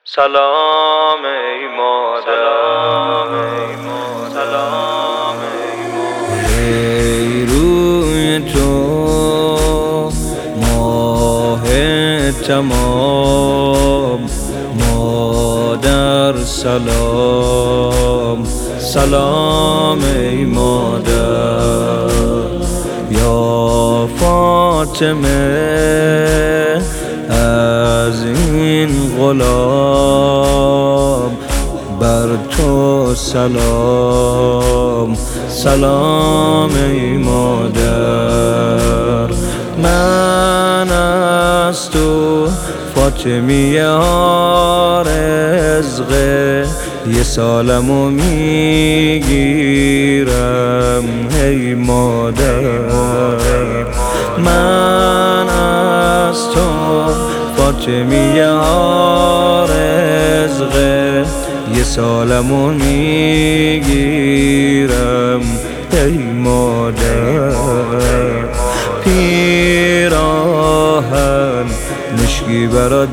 سلام ای مادر، سلام ای مادر. ای روی تو ماه تمام، مادر سلام، سلام ای مادر. یا فاطمه از این غلام بر تو سلام، سلام ای مادر. من از تو فاطمیه رزقه یه سالمو میگیرم ای مادر. من از تو فاطمیه رزقه یه سالمو میگیرم ای مادر. پیراهن مشکی برات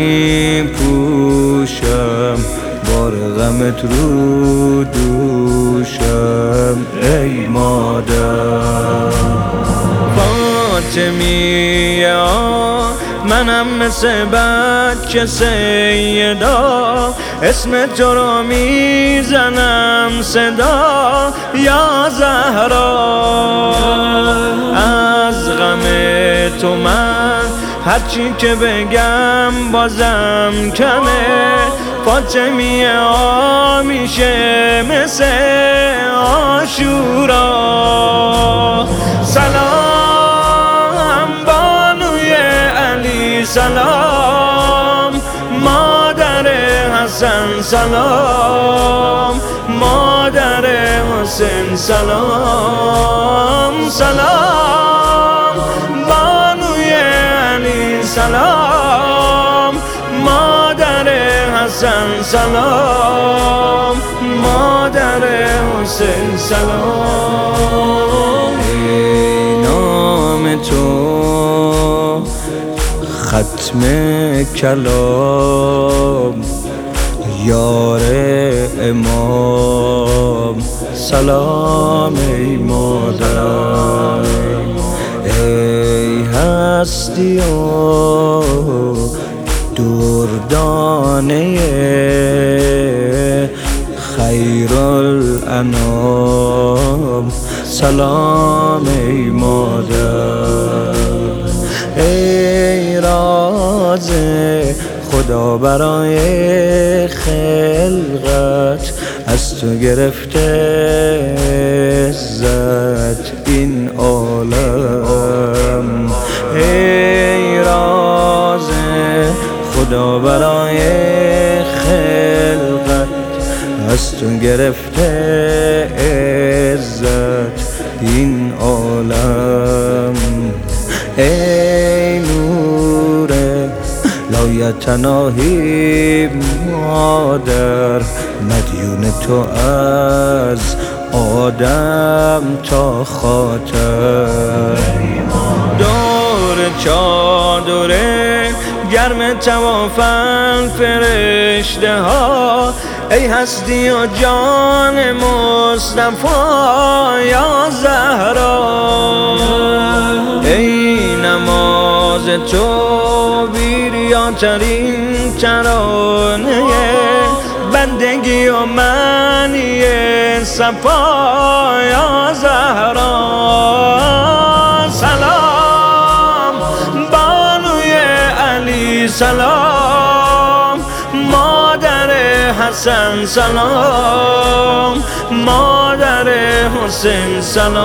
میپوشم، بار غمت رو دوشم ای مادر. فاطمیه منم مثل بچه سیدا، اسم تو رو میزنم صدا یا زهرا. از غم تو من هرچی که بگم بازم کمه. فاطمیه میشه مثل عاشورا. سلام بانوی علی، سلام مادر حسن، سلام مادر حسین، سلام سلام بانوی علی، سلام مادر حسن، سلام مادر حسین، سلام. ای نام تو ختم کلام، یار امام، سلام ای مادر. ای هستی و دردانه خیرالانام، سلام ای مادر. ای راز خدا برای خلقت، از تو گرفته عزت این عالم. ای راز خدا برای خلقت، از تو گرفته عزت این عالم. ای نور لایتناهی مادر، مدیون تو از آدم تا خاطر. دور چادره گرم توافن فرشته ها، ای هستی و جان مصطفی یا زهرا. ای نماز تو بیریاترین ترانه بندگی و معنی صفا یا زهرا. سلام بانوی علی، سلام مادر حسن، سلام مادر حسین،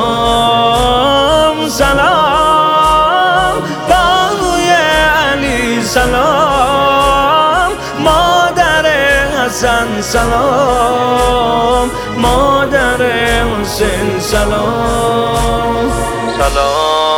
سلام سلام بانوی علی، سلام مادر حسن، سلام مادر حسین، سلام سلام.